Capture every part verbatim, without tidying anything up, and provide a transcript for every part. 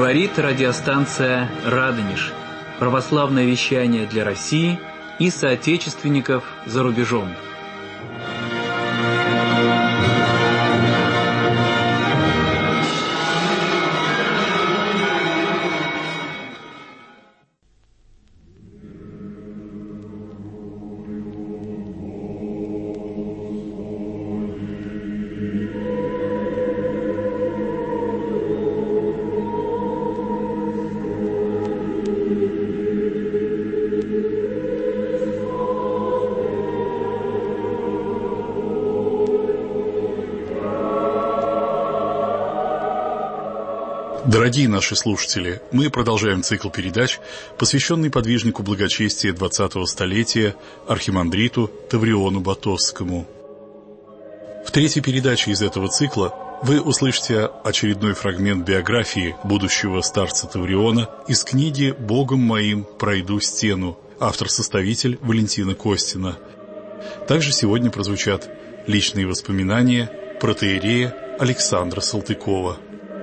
Говорит радиостанция «Радонеж». Православное вещание для России и соотечественников за рубежом. Дорогие наши слушатели, мы продолжаем цикл передач, посвященный подвижнику благочестия двадцатого столетия архимандриту Тавриону Батовскому. В третьей передаче из этого цикла вы услышите очередной фрагмент биографии будущего старца Тавриона из книги «Богом моим пройду стену», автор-составитель Валентина Костина. Также сегодня прозвучат личные воспоминания протоиерея Александра Салтыкова.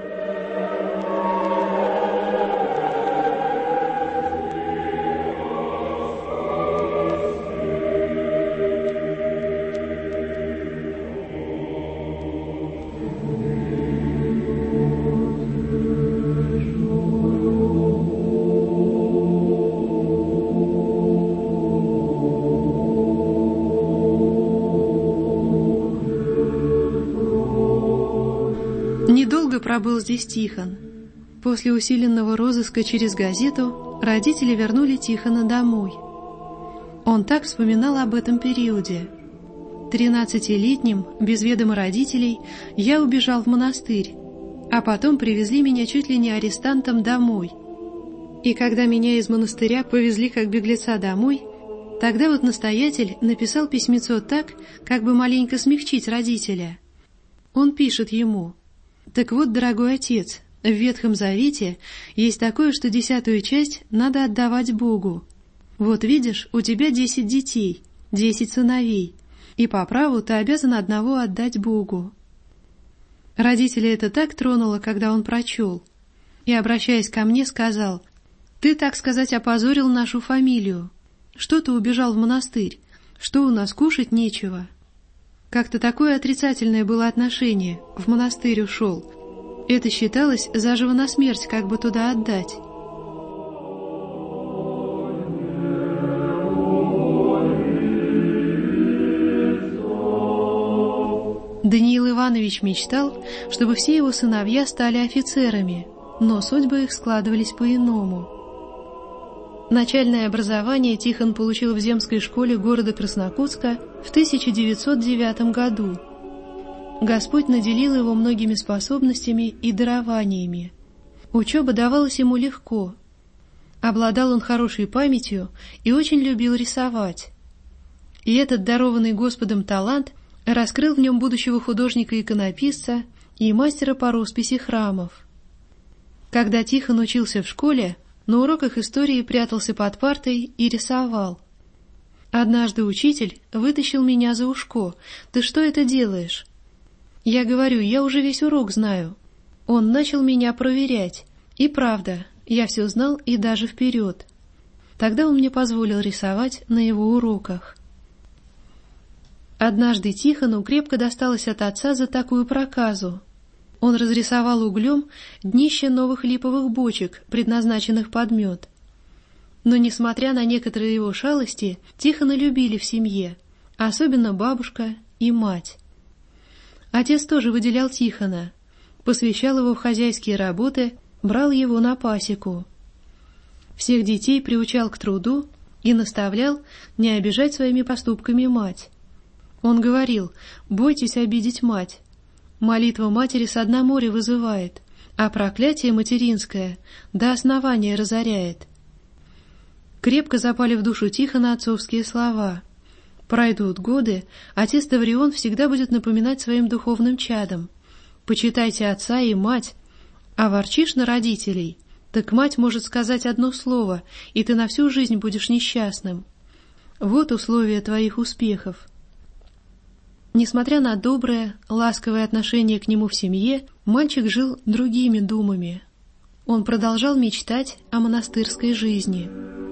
Недолго пробыл здесь Тихон. После усиленного розыска через газету родители вернули Тихона домой. Он так вспоминал об этом периоде. Тринадцатилетним, без ведома родителей, я убежал в монастырь, а потом привезли меня чуть ли не арестантом домой. И когда меня из монастыря повезли как беглеца домой, тогда вот настоятель написал письмецо так, как бы маленько смягчить родителя. Он пишет ему: «Так вот, дорогой отец, в Ветхом Завете есть такое, что десятую часть надо отдавать Богу. Вот видишь, у тебя десять детей, десять сыновей, и по праву ты обязан одного отдать Богу». Родителя это так тронуло, когда он прочел, и, обращаясь ко мне, сказал: «Ты, так сказать, опозорил нашу фамилию. Что ты убежал в монастырь? Что у нас кушать нечего?» Как-то такое отрицательное было отношение, в монастырь ушел. Это считалось заживо на смерть, как бы туда отдать. Даниил Иванович мечтал, чтобы все его сыновья стали офицерами, но судьбы их складывались по-иному. Начальное образование Тихон получил в земской школе города Краснокутска в тысяча девятьсот девятом году. Господь наделил его многими способностями и дарованиями. Учеба давалась ему легко. Обладал он хорошей памятью и очень любил рисовать. И этот дарованный Господом талант раскрыл в нем будущего художника-иконописца и мастера по росписи храмов. Когда Тихон учился в школе, на уроках истории прятался под партой и рисовал. Однажды учитель вытащил меня за ушко: «Ты что это делаешь?» Я говорю: «Я уже весь урок знаю». Он начал меня проверять. И правда, я все знал и даже вперед. Тогда он мне позволил рисовать на его уроках. Однажды Тихону крепко досталось от отца за такую проказу. Он разрисовал углем днище новых липовых бочек, предназначенных под мед. Но, несмотря на некоторые его шалости, Тихона любили в семье, особенно бабушка и мать. Отец тоже выделял Тихона, посвящал его в хозяйские работы, брал его на пасеку. Всех детей приучал к труду и наставлял не обижать своими поступками мать. Он говорил: «Бойтесь обидеть мать. Молитва матери со дна моря вызывает, а проклятие материнское до основания разоряет». Крепко запали в душу Тихона отцовские слова. Пройдут годы, отец Таврион всегда будет напоминать своим духовным чадам: «Почитайте отца и мать, а ворчишь на родителей, так мать может сказать одно слово, и ты на всю жизнь будешь несчастным. Вот условия твоих успехов». Несмотря на доброе, ласковое отношение к нему в семье, мальчик жил другими думами. он продолжал мечтать о монастырской жизни.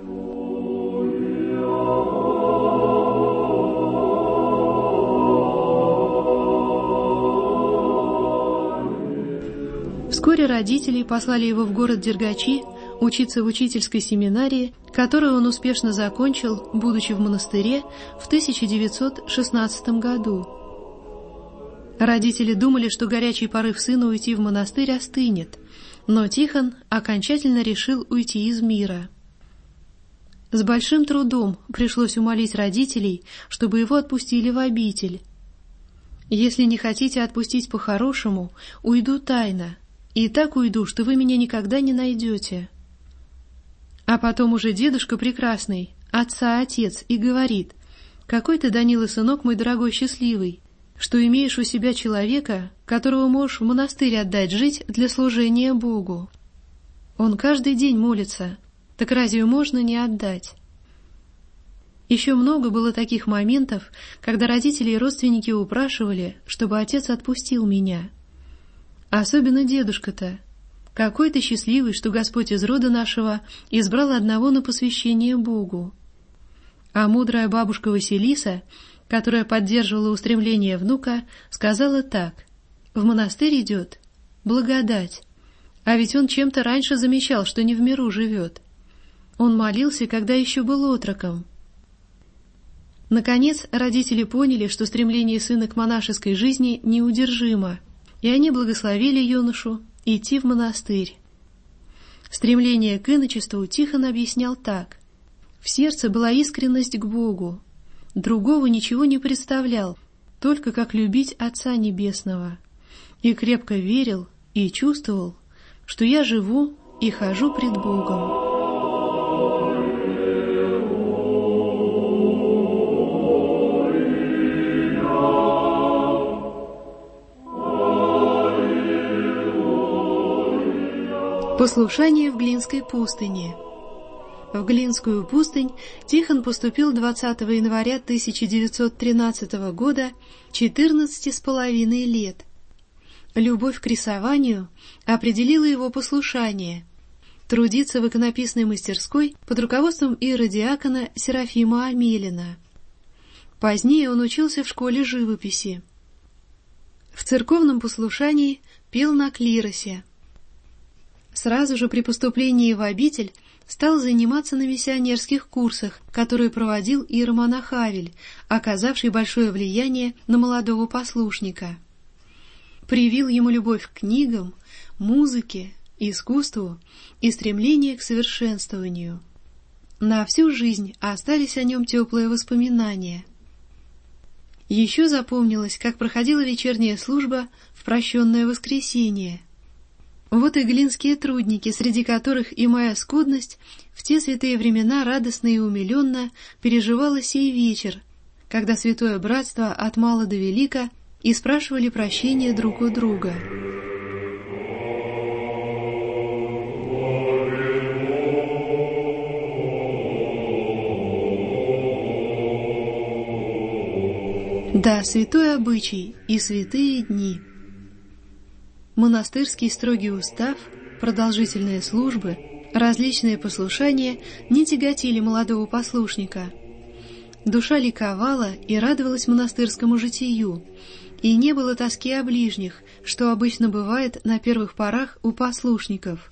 Вскоре родители послали его в город Дергачи учиться в учительской семинарии, которую он успешно закончил, будучи в монастыре, в тысяча девятьсот шестнадцатом году. Родители думали, что горячий порыв сына уйти в монастырь остынет, но Тихон окончательно решил уйти из мира. С большим трудом пришлось умолить родителей, чтобы его отпустили в обитель. «Если не хотите отпустить по-хорошему, уйду тайно, и так уйду, что вы меня никогда не найдете». А потом уже дедушка прекрасный, отца отец, и говорит: «Какой ты, Данила, сынок мой дорогой счастливый, что имеешь у себя человека, которого можешь в монастырь отдать жить для служения Богу. Он каждый день молится, так разве можно не отдать?» Еще много было таких моментов, когда родители и родственники упрашивали, чтобы отец отпустил меня. Особенно дедушка-то. Какой ты счастливый, что Господь из рода нашего избрал одного на посвящение Богу. А мудрая бабушка Василиса, которая поддерживала устремление внука, сказала так: «В монастырь идет благодать, а ведь он чем-то раньше замечал, что не в миру живет. Он молился, когда еще был отроком». Наконец, родители поняли, что стремление сына к монашеской жизни неудержимо, и они благословили юношу идти в монастырь. Стремление к иночеству Тихон объяснял так: в сердце была искренность к Богу, другого ничего не представлял, только как любить Отца Небесного, и крепко верил и чувствовал, что я живу и хожу пред Богом. Послушание в Глинской пустыне. В Глинскую пустынь Тихон поступил двадцатого января тысяча девятьсот тринадцатого года, четырнадцати с половиной лет. Любовь к рисованию определила его послушание — трудиться в иконописной мастерской под руководством иеродиакона Серафима Амелина. Позднее он учился в школе живописи. В церковном послушании пел на клиросе. Сразу же при поступлении в обитель стал заниматься на миссионерских курсах, которые проводил иеромонах Авель, оказавший большое влияние на молодого послушника. Привил ему любовь к книгам, музыке, искусству и стремление к совершенствованию. На всю жизнь остались о нем теплые воспоминания. Еще запомнилось, как проходила вечерняя служба в прощенное воскресенье. Вот и глинские трудники, среди которых и моя скудность в те святые времена радостно и умиленно переживала сей вечер, когда святое братство от мала до велика и спрашивали прощения друг у друга. Да, святой обычай и святые дни. Монастырский строгий устав, продолжительные службы, различные послушания не тяготили молодого послушника. Душа ликовала и радовалась монастырскому житию, и не было тоски о ближних, что обычно бывает на первых порах у послушников.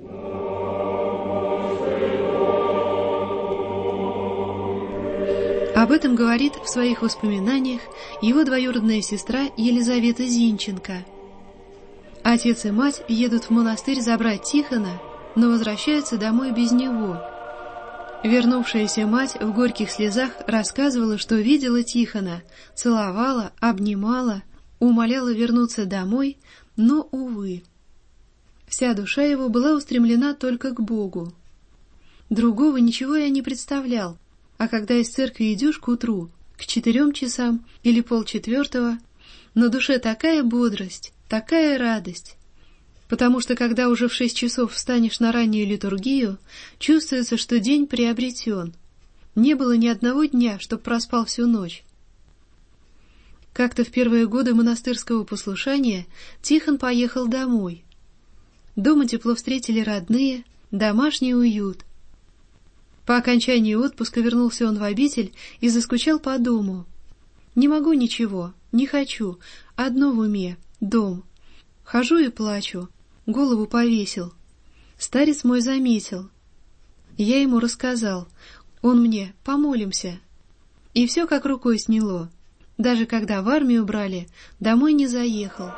Об этом говорит в своих воспоминаниях его двоюродная сестра Елизавета Зинченко. Отец и мать едут в монастырь забрать Тихона, но возвращаются домой без него. Вернувшаяся мать в горьких слезах рассказывала, что видела Тихона, целовала, обнимала, умоляла вернуться домой, но, увы. Вся душа его была устремлена только к Богу. Другого ничего я не представлял, а когда из церкви идешь к утру, к четырем часам или полчетвертого, на душе такая бодрость, такая радость, потому что когда уже в шесть часов встанешь на раннюю литургию, чувствуется, что день приобретен. Не было ни одного дня, чтоб проспал всю ночь. Как-то в первые годы монастырского послушания Тихон поехал домой. Дома тепло встретили родные, домашний уют. По окончании отпуска вернулся он в обитель и заскучал по дому. «Не могу ничего, не хочу, одно в уме — дом. Хожу и плачу, голову повесил. Старец мой заметил. Я ему рассказал, он мне: помолимся. И все как рукой сняло. Даже когда в армию брали, домой не заехал».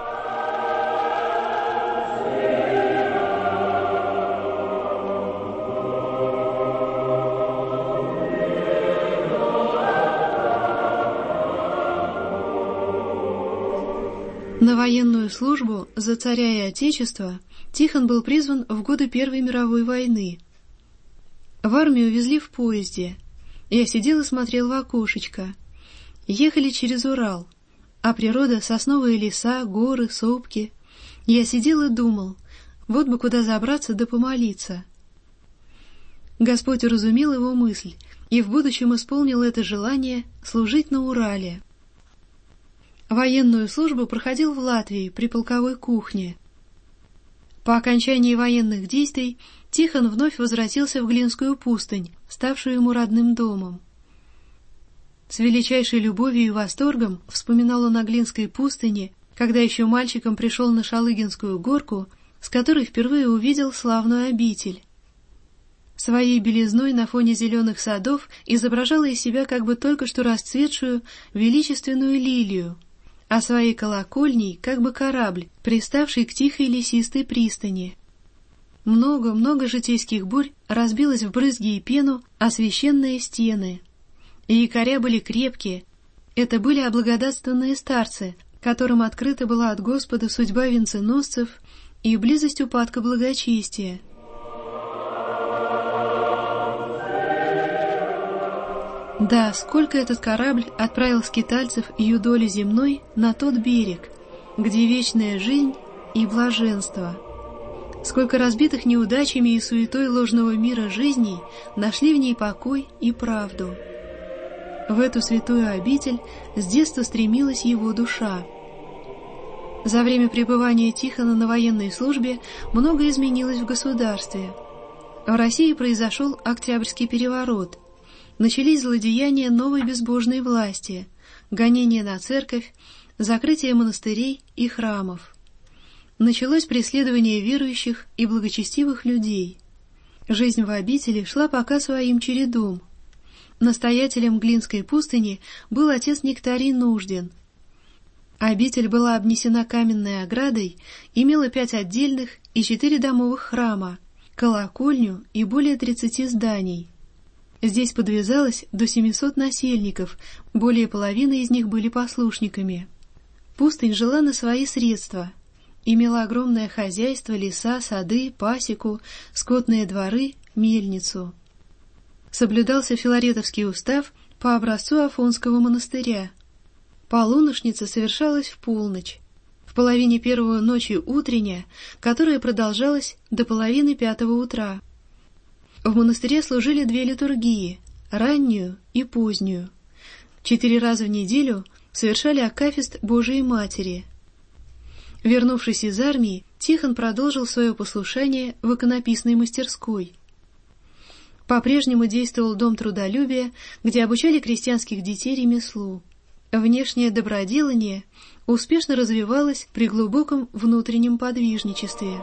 На военную службу за царя и отечество Тихон был призван в годы Первой мировой войны. В армию везли в поезде. Я сидел и смотрел в окошечко. Ехали через Урал, а природа — сосновые леса, горы, сопки. Я сидел и думал, вот бы куда забраться да помолиться. Господь уразумел его мысль и в будущем исполнил это желание служить на Урале. Военную службу проходил в Латвии при полковой кухне. По окончании военных действий Тихон вновь возвратился в Глинскую пустынь, ставшую ему родным домом. С величайшей любовью и восторгом вспоминал он о Глинской пустыне, когда еще мальчиком пришел на Шалыгинскую горку, с которой впервые увидел славную обитель. Своей белизной на фоне зеленых садов изображала из себя как бы только что расцветшую величественную лилию, а своей колокольней как бы корабль, приставший к тихой лесистой пристани. Много-много житейских бурь разбилось в брызги и пену о священные стены. И якоря были крепкие. Это были облагодатственные старцы, которым открыта была от Господа судьба венценосцев и близость упадка благочестия. Да, сколько этот корабль отправил скитальцев ее доли земной на тот берег, где вечная жизнь и блаженство. Сколько разбитых неудачами и суетой ложного мира жизней нашли в ней покой и правду. В эту святую обитель с детства стремилась его душа. За время пребывания Тихона на военной службе многое изменилось в государстве. В России произошел Октябрьский переворот. Начались злодеяния новой безбожной власти, гонения на церковь, закрытие монастырей и храмов. Началось преследование верующих и благочестивых людей. Жизнь в обители шла пока своим чередом. Настоятелем Глинской пустыни был отец Нектарий Нуждин. Обитель была обнесена каменной оградой, имела пять отдельных и четыре домовых храма, колокольню и более тридцати зданий. Здесь подвязалось до семисот насельников, более половины из них были послушниками. Пустынь жила на свои средства, имела огромное хозяйство, леса, сады, пасеку, скотные дворы, мельницу. Соблюдался Филаретовский устав по образцу Афонского монастыря. Полуношница совершалась в полночь, в половине первого ночи утренняя, которая продолжалась до половины пятого утра. В монастыре служили две литургии — раннюю и позднюю. Четыре раза в неделю совершали акафист Божией Матери. Вернувшись из армии, Тихон продолжил свое послушание в иконописной мастерской. По-прежнему действовал дом трудолюбия, где обучали крестьянских детей ремеслу. Внешнее доброделание успешно развивалось при глубоком внутреннем подвижничестве.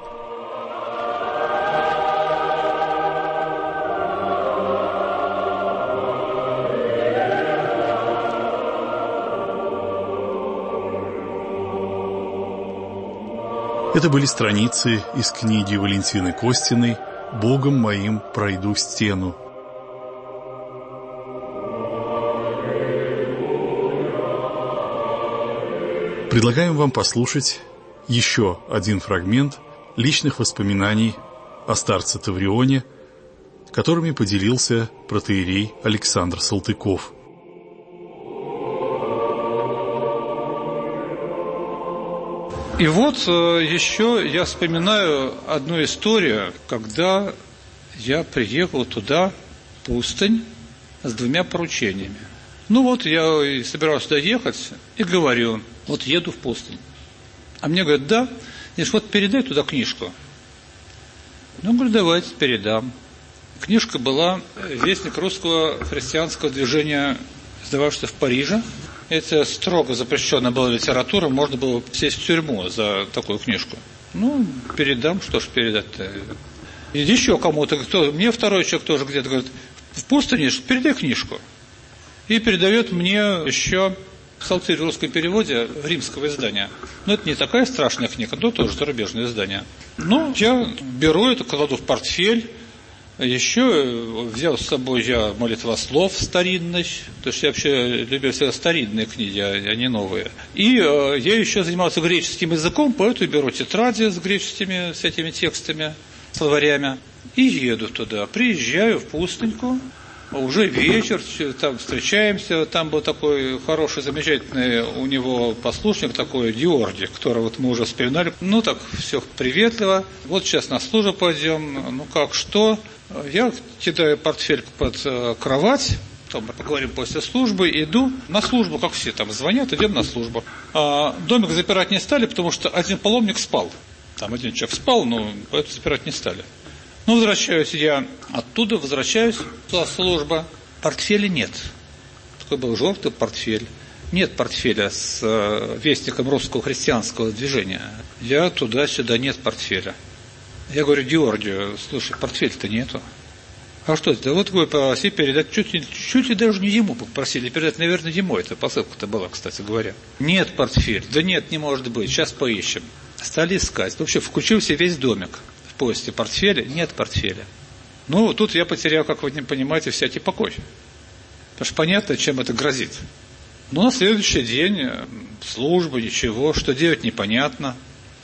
Это были страницы из книги Валентины Костиной «Богом моим пройду стену». Предлагаем вам послушать еще один фрагмент личных воспоминаний о старце Таврионе, которыми поделился протоиерей Александр Салтыков. И вот еще я вспоминаю одну историю, когда я приехал туда, в пустынь, с двумя поручениями. Ну вот я собирался туда ехать и говорю, вот еду в пустынь. А мне говорят, да, здесь вот передай туда книжку. Ну, говорю, давайте передам. Книжка была «Вестник русского христианского движения», издававшийся в Париже. Это строго запрещенная была литература, можно было сесть в тюрьму за такую книжку. Ну, передам, что ж передать-то. И еще кому-то, кто, мне второй человек тоже где-то говорит, в пустыне, передай книжку. И передает мне еще «Псалтырь» в русском переводе римского издания. Но это не такая страшная книга, но тоже зарубежное издание. Ну, я беру это, кладу в портфель. Еще взял с собой я молитвослов старинный, потому что я вообще любил всегда старинные книги, а не новые. И э, я еще занимался греческим языком, поэтому беру тетради с греческими, с этими текстами, словарями, и еду туда. Приезжаю в Пустыньку, уже вечер, там встречаемся, там был такой хороший, замечательный у него послушник такой, Георгий, которого вот мы уже вспоминали. Ну так, все приветливо, вот сейчас на службу пойдем, ну как, что? Я кидаю портфель под э, кровать, потом мы поговорим после службы, иду на службу, как все там звонят, идем на службу. А, домик запирать не стали, потому что один паломник спал. Там один человек спал, но поэтому запирать не стали. Ну, возвращаюсь я оттуда, возвращаюсь, туда служба. Портфеля нет. Такой был желтый портфель. Нет портфеля с э, вестником русского христианского движения. Я туда-сюда, нет портфеля. Я говорю Георгию, слушай, портфеля-то нету. А что это? Вот вы попросили передать, чуть, чуть ли даже не ему попросили передать, наверное, ему эта посылка-то была, кстати говоря. Нет портфеля. Да нет, не может быть, сейчас поищем. Стали искать. Вообще включился весь домик в поиске портфеля. Нет портфеля. Ну, тут я потерял, как вы не понимаете, всякий покой. Потому что понятно, чем это грозит. Но на следующий день служба, ничего, что делать непонятно.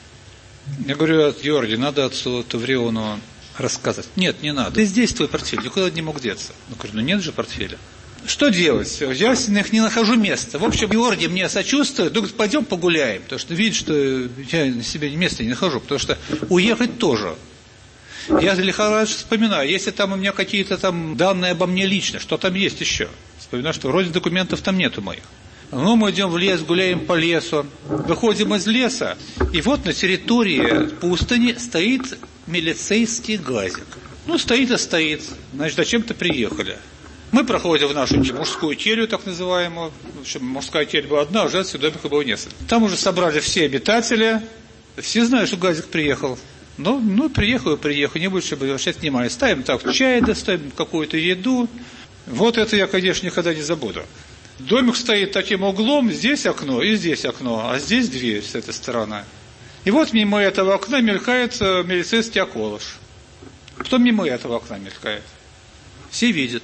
Я говорю, Георгий, надо отцу Тавриону рассказать. Нет, не надо. Ты здесь твой портфель, никуда не мог деться. Я говорю, ну нет же портфеля. Что делать? Я не нахожу места. В общем, Георгий мне сочувствует. Говорит, пойдем погуляем. Потому что видит, что я на себе места не нахожу. Потому что уехать тоже. Я лихорадочно вспоминаю, если там у меня какие-то там данные обо мне лично, что там есть еще. Вспоминаю, что вроде документов там нету моих. Ну, мы идем в лес, гуляем по лесу, выходим из леса, и вот на территории пустыни стоит милицейский газик. Ну, стоит и стоит. Значит, зачем-то приехали. Мы проходим в нашу мужскую келью, так называемую. В общем, мужская келья была одна, а женская домика было несколько. Там уже собрали все обитатели. Все знают, что газик приехал. Ну, ну приехал и приехал, не больше обращать внимания. Ставим так чай, доставим какую-то еду. Вот это я, конечно, никогда не забуду. Домик стоит таким углом, здесь окно и здесь окно, а здесь дверь с этой стороны. И вот мимо этого окна мелькает милицейский околыш. Потом мимо этого окна мелькает. Все видят.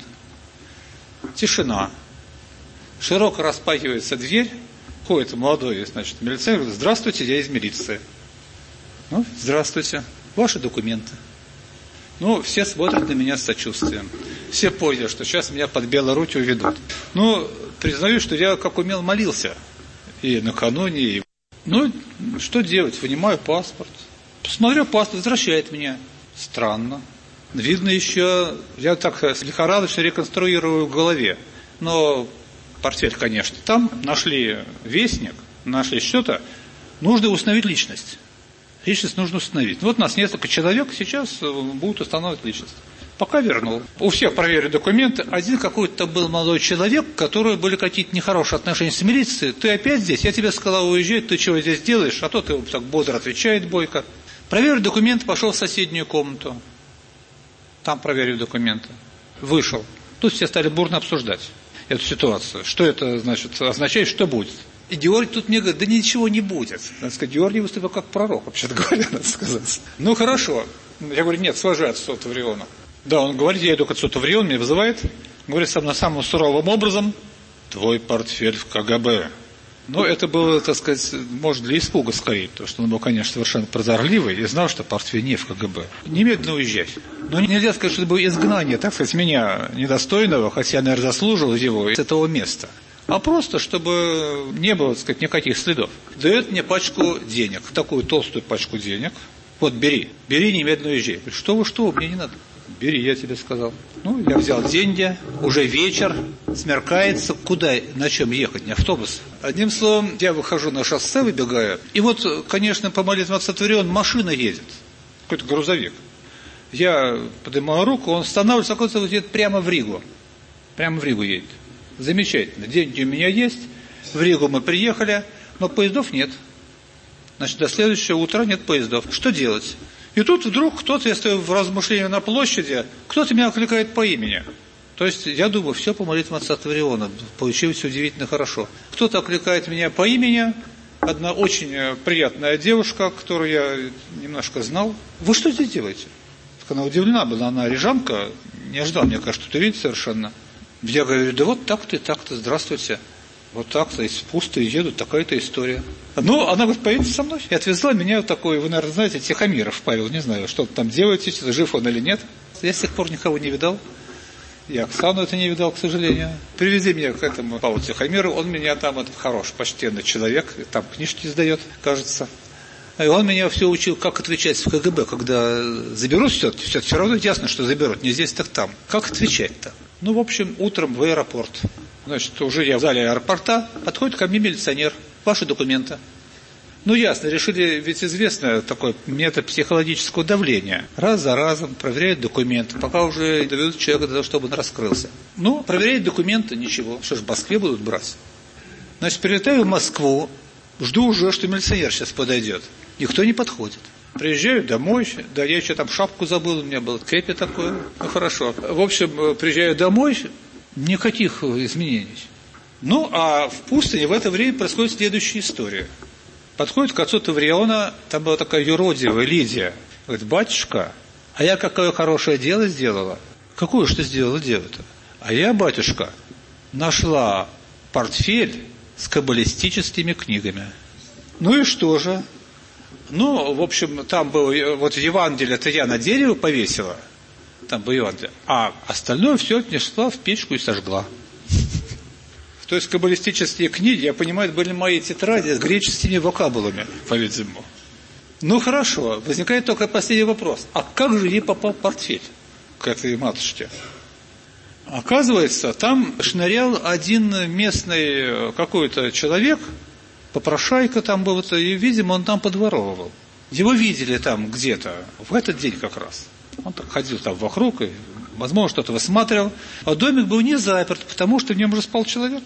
Тишина. Широко распахивается дверь. Ходит молодой, значит, милиционер, говорит, здравствуйте, я из милиции. Ну, здравствуйте. Ваши документы. Ну, все смотрят на меня с сочувствием. Все поняли, что сейчас меня под Белоруссию уведут. Ну, признаю, что я как умел молился. И накануне, и... Ну, что делать? Вынимаю паспорт. Посмотрю, паспорт возвращает меня. Странно. Видно еще, я так лихорадочно реконструирую в голове. Но портфель, конечно, там нашли вестник, нашли что-то. Нужно установить личность. Личность нужно установить. Вот у нас несколько человек, сейчас будут устанавливать личность. Пока вернул. У всех проверили документы. Один какой-то был молодой человек, у которого были какие-то нехорошие отношения с милицией. Ты опять здесь? Я тебе сказал уезжать, ты чего здесь делаешь? А то ты так бодро отвечает, бойко. Проверил документы, пошел в соседнюю комнату. Там проверил документы. Вышел. Тут все стали бурно обсуждать эту ситуацию. Что это значит, означает, что будет. И Георгий тут мне говорит, да ничего не будет. Надо сказать, Георгий выступил как пророк, вообще-то говоря, надо сказать. Ну, хорошо. Я говорю, нет, сложи отцу Тавриону. Да, он говорит, я иду к отцу Тавриону, меня вызывает. Говорит сам самым суровым образом, твой портфель в КГБ. Но это было, так сказать, может, для испуга скорее, потому что он был, конечно, совершенно прозорливый и знал, что портфель не в КГБ. Немедленно уезжать. Но нельзя сказать, что это было изгнание, так сказать, меня недостойного, хотя я, наверное, заслужил его с этого места. А просто, чтобы не было, так сказать, никаких следов. Дает мне пачку денег, такую толстую пачку денег. Вот, бери, бери, немедленно уезжай. Что вы, что, мне не надо. Бери, я тебе сказал. Ну, я взял деньги, уже вечер, смеркается, куда, на чем ехать, не автобус. Одним словом, я выхожу на шоссе, выбегаю, и вот, конечно, по молитвам отца Тавриона машина едет, какой-то грузовик. Я поднимаю руку, он останавливается, оказывается, едет прямо в Ригу. Прямо в Ригу едет. Замечательно. Деньги у меня есть. В Ригу мы приехали, но поездов нет. Значит, до следующего утра нет поездов. Что делать? И тут вдруг кто-то, я стою в размышлении на площади, кто-то меня окликает по имени. То есть, я думаю, все по молитвам отца Тавриона. Получилось удивительно хорошо. Кто-то окликает меня по имени. Одна очень приятная девушка, которую я немножко знал. Вы что здесь делаете? Она удивлена была, она рижанка, не ожидала, мне кажется, что видит совершенно. Я говорю, да вот так-то и так-то, здравствуйте. Вот так-то, из пустой едут, такая-то история. Ну, она говорит, поедете со мной? И отвезла меня в такой, вы, наверное, знаете, Тихомиров Павел, не знаю, что там делаете, жив он или нет. Я с тех пор никого не видал. Я Оксану это не видал, к сожалению. Привезли меня к этому Павлу Тихомирову, он меня там, это хороший, почтенный человек, там книжки издает, кажется. И он меня все учил, как отвечать в КГБ, когда заберут все, все, все равно ясно, что заберут, не здесь, так там. Как отвечать-то? Ну, в общем, утром в аэропорт. Значит, уже я в зале аэропорта, подходит ко мне милиционер, ваши документы. Ну, ясно, решили, ведь известно такой метод психологического давления. Раз за разом проверяют документы, пока уже доведут человека до того, чтобы он раскрылся. Ну, проверяют документы, ничего. Что ж, в Москве будут брать? Значит, прилетаю в Москву, жду уже, что милиционер сейчас подойдет. Никто не подходит. Приезжаю домой, да я еще там шапку забыл, у меня был кепи такое, ну хорошо. В общем, приезжаю домой, никаких изменений. Ну, а в пустыне в это время происходит следующая история. Подходит к отцу Тавриона, там была такая юродивая Лидия. Говорит, батюшка, а я какое хорошее дело сделала? Какое что сделала дело-то? А я, батюшка, нашла портфель с каббалистическими книгами. Ну и что же? Ну, в общем, там было, вот Евангелие-то я на дерево повесила, там было Евангелие, а остальное все отнесла в печку и сожгла. То есть каббалистические книги, я понимаю, были мои тетради с греческими вокабулами, по-видимому. Ну, хорошо, возникает только последний вопрос. А как же ей попал портфель к этой матушке? Оказывается, там шнырял один местный какой-то человек, попрошайка там был, и, видимо, он там подворовывал. Его видели там где-то, в этот день как раз. Он так ходил там вокруг, и, возможно, что-то высматривал. А домик был не заперт, потому что в нем уже спал человек.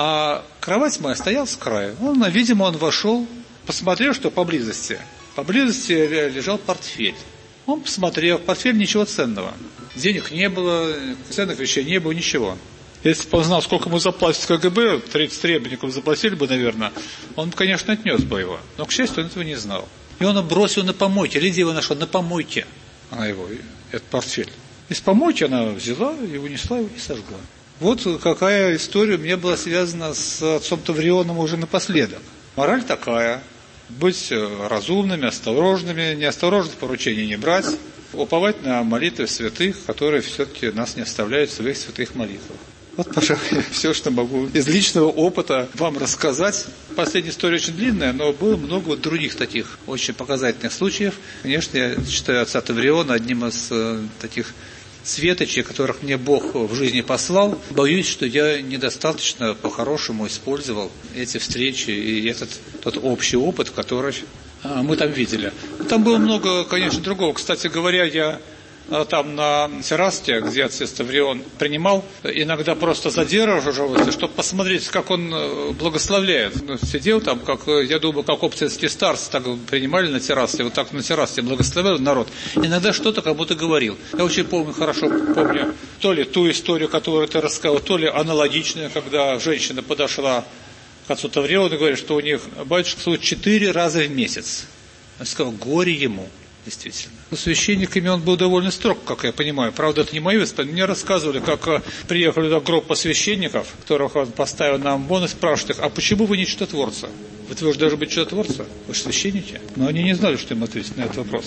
А кровать моя стояла с краю. Он, видимо, он вошел, посмотрел, что поблизости. Поблизости лежал портфель. Он посмотрел, портфель ничего ценного. Денег не было, ценных вещей не было, ничего. Если бы он знал, сколько ему заплатит КГБ, тридцать требников заплатили бы, наверное, он, конечно, отнес бы его. Но, к счастью, он этого не знал. И он бросил на помойке. Лидия его нашла на помойке. Она его, этот портфель. Из помойки она взяла, его унесла и сожгла. Вот какая история у меня была связана с отцом Таврионом уже напоследок. Мораль такая. Быть разумными, осторожными, неосторожных поручений не брать, уповать на молитвы святых, которые все-таки нас не оставляют в своих святых молитвах. Вот, пожалуй, все, что могу из личного опыта вам рассказать. Последняя история очень длинная, но было много других таких очень показательных случаев. Конечно, я считаю отца Тавриона одним из э, таких светочей, которых мне Бог в жизни послал. Боюсь, что я недостаточно по-хорошему использовал эти встречи и этот тот общий опыт, который э, мы там видели. Там было много, конечно, другого. Кстати говоря, я там на террасе, где отец Таврион принимал, иногда просто задерживался, чтобы посмотреть, как он благословляет. Сидел там, как, я думаю, как оптинские старцы так принимали на террасе, вот так на террасе благословлял народ. Иногда что-то кому-то говорил. Я очень помню, хорошо помню, то ли ту историю, которую ты рассказал, то ли аналогичную, когда женщина подошла к отцу Тавриону и говорит, что у них батюшка служит четыре раза в месяц. Он сказал, горе ему. Действительно. Священниками он был довольно строг, как я понимаю. Правда, это не мои воспоминания. Мне рассказывали, как приехали туда группа священников, которых он поставил на амбон, и спрашивают их, а почему вы не чудотворцы? Вы же должны быть чудотворцы? Вы же священники. Но они не знали, что им ответить на этот вопрос.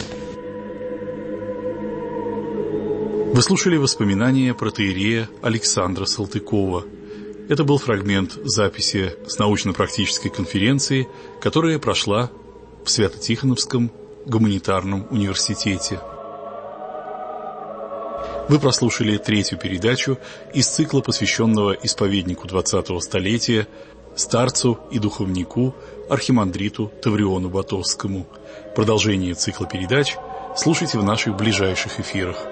Вы слушали воспоминания протоиерея Александра Салтыкова. Это был фрагмент записи с научно-практической конференции, которая прошла в Свято-Тихоновском гуманитарном университете. Вы прослушали третью передачу из цикла, посвященного исповеднику двадцатого столетия, старцу и духовнику архимандриту Тавриону Ботовскому. Продолжение цикла передач слушайте в наших ближайших эфирах.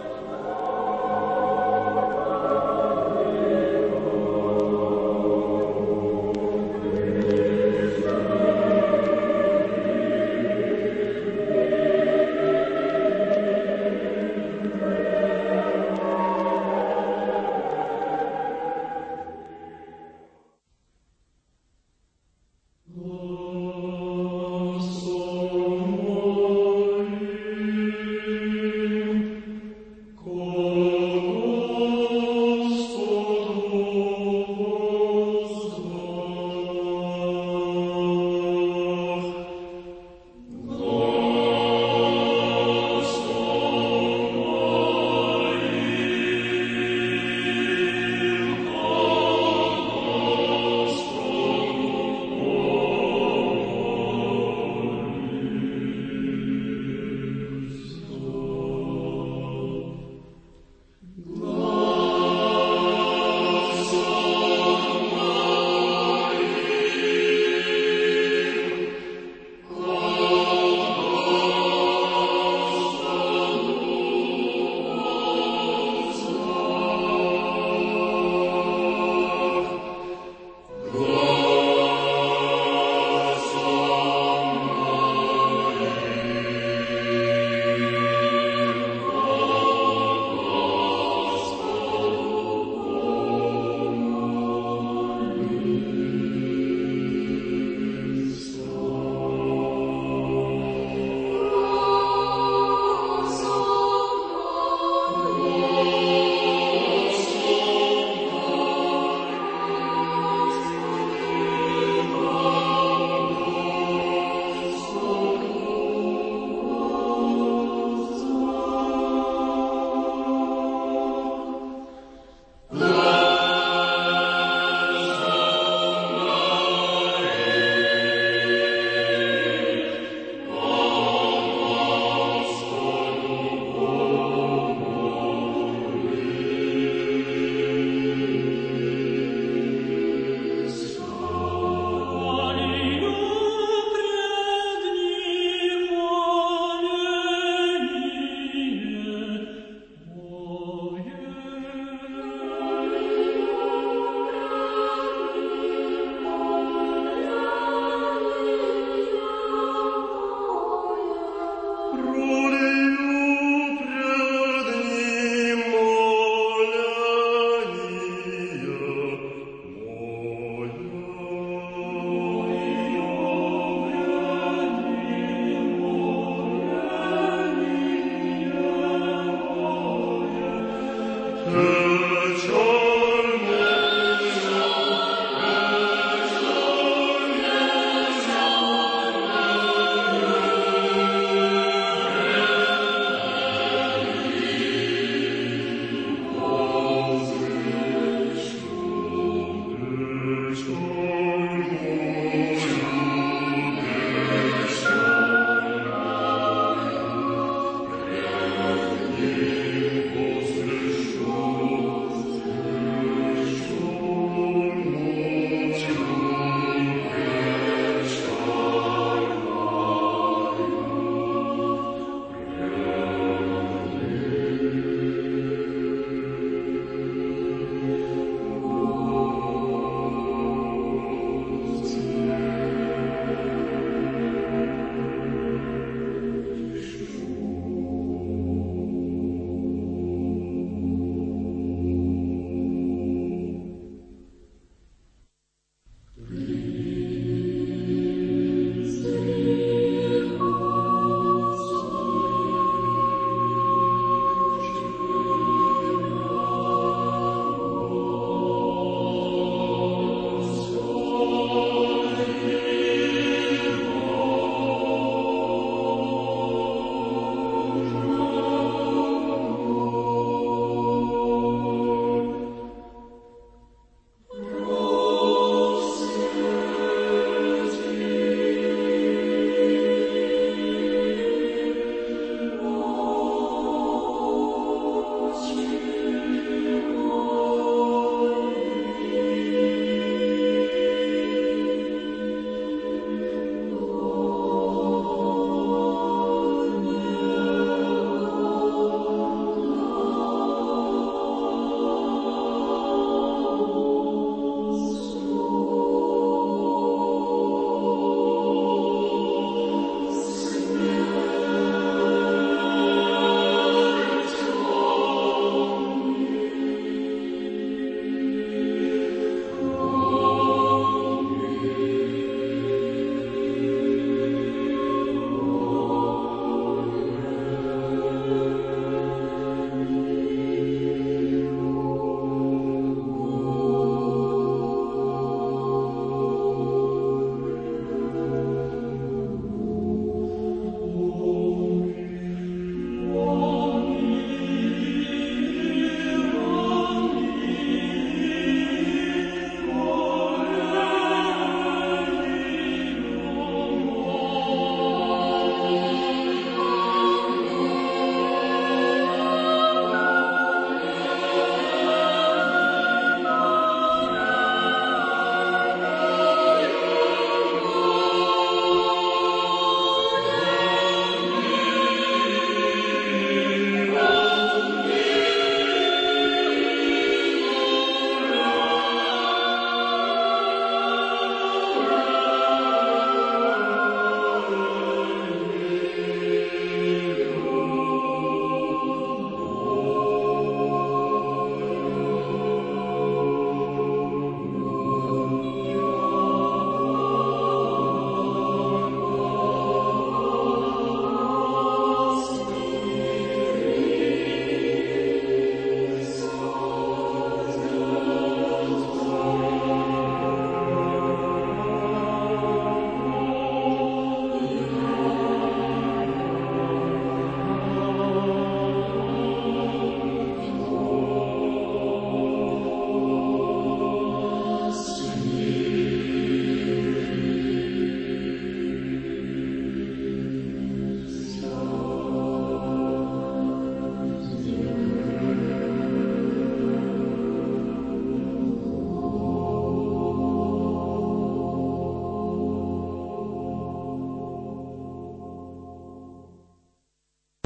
Возле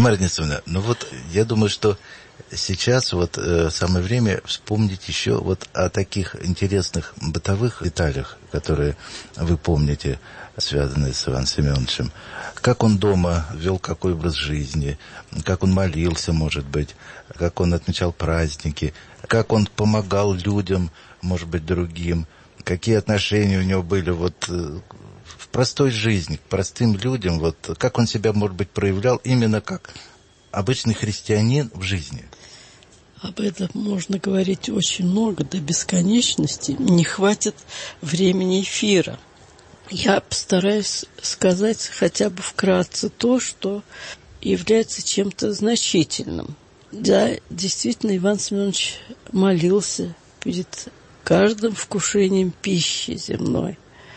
Марья Денисовна, ну вот я думаю, что сейчас вот э, самое время вспомнить еще вот о таких интересных бытовых деталях, которые вы помните, связанные с Иваном Семеновичем. Как он дома вел, какой образ жизни, как он молился, может быть, как он отмечал праздники, как он помогал людям, может быть, другим, какие отношения у него были вот э, в простой жизни, к простым людям, вот как он себя, может быть, проявлял именно как обычный христианин в жизни. Об этом можно говорить очень много, до бесконечности. Не хватит времени эфира. Я постараюсь сказать хотя бы вкратце то, что является чем-то значительным. Да, действительно, Иван Семенович молился перед каждым вкушением пищи земной.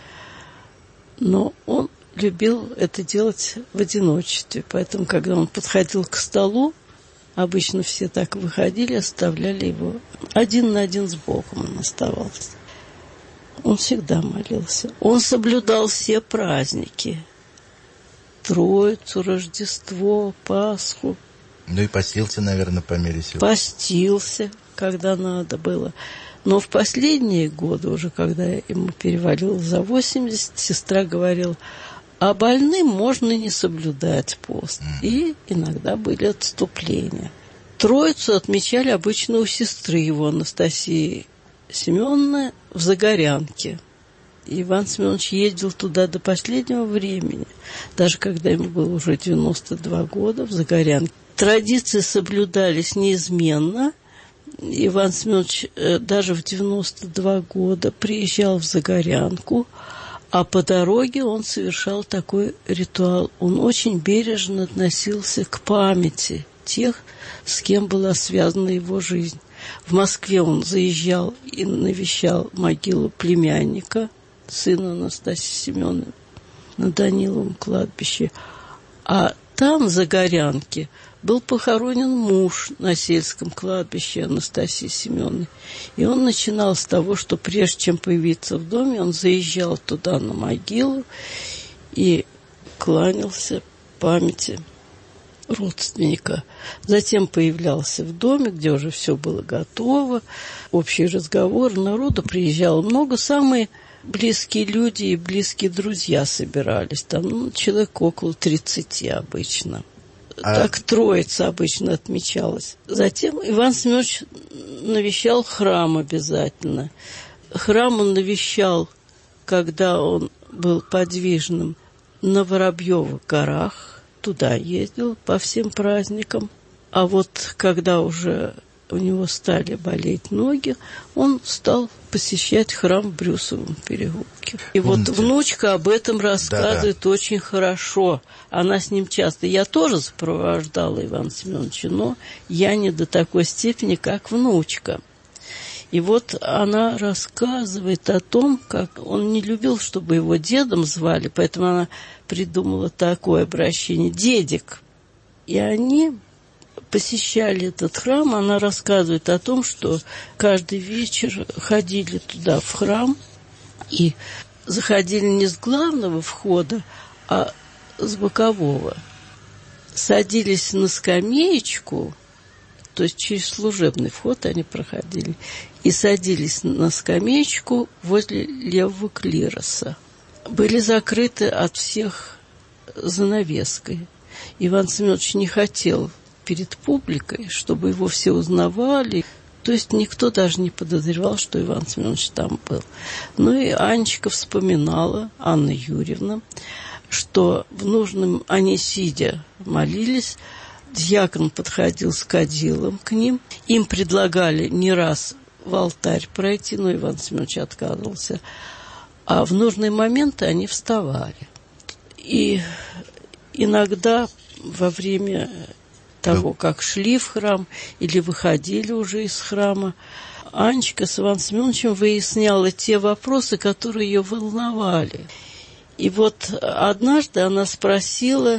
Но он любил это делать в одиночестве. Поэтому, когда он подходил к столу, обычно все так выходили, оставляли его один на один с Богом, он оставался. Он всегда молился. Он соблюдал все праздники. Троицу, Рождество, Пасху. Ну и постился, наверное, по мере сил. Постился, когда надо было. Но в последние годы, уже когда ему перевалило за восемьдесят, сестра говорила, а больным можно не соблюдать пост. Mm. И иногда были отступления. Троицу отмечали обычно у сестры его, Анастасии Семеновны, в Загорянке. Иван Семенович ездил туда до последнего времени, даже когда ему было уже девяносто два года, в Загорянке. Традиции соблюдались неизменно. Иван Семенович э, даже в девяносто два года приезжал в Загорянку, а по дороге он совершал такой ритуал. Он очень бережно относился к памяти тех, с кем была связана его жизнь. В Москве он заезжал и навещал могилу племянника, сына Анастасии Семеновны, на Даниловом кладбище. А там, в Загорянке, был похоронен муж на сельском кладбище Анастасии Семеновны. И он начинал с того, что прежде чем появиться в доме, он заезжал туда на могилу и кланялся памяти родственника. Затем появлялся в доме, где уже все было готово, общий разговор, народу приезжало много, самые близкие люди и близкие друзья собирались. Там ну, человек около тридцати обычно. А... Так Троица обычно отмечалась. Затем Иван Семенович навещал храм обязательно. Храм он навещал, когда он был подвижным, на Воробьевых горах. Туда ездил по всем праздникам. А вот когда уже у него стали болеть ноги, он стал посещать храм в Брюсовом переулке. И Помните? Вот внучка об этом рассказывает да, да. очень хорошо. Она с ним часто. Я тоже сопровождала Ивана Семеновича, но я не до такой степени, как внучка. И вот она рассказывает о том, как он не любил, чтобы его дедом звали, поэтому она придумала такое обращение «дедик». И они посещали этот храм. Она рассказывает о том, что каждый вечер ходили туда, в храм, и заходили не с главного входа, а с бокового. Садились на скамеечку, то есть через служебный вход они проходили, и садились на скамеечку возле левого клироса. Были закрыты от всех занавеской. Иван Семенович не хотел перед публикой, чтобы его все узнавали. То есть никто даже не подозревал, что Иван Семенович там был. Ну и Анечка вспоминала, Анна Юрьевна, что в нужном они сидя молились, дьякон подходил с кадилом к ним. Им предлагали не раз в алтарь пройти, но Иван Семенович отказывался. А в нужные моменты они вставали. И иногда во время того, как шли в храм или выходили уже из храма, Анечка с Иваном Семеновичем выясняла те вопросы, которые ее волновали. И вот однажды она спросила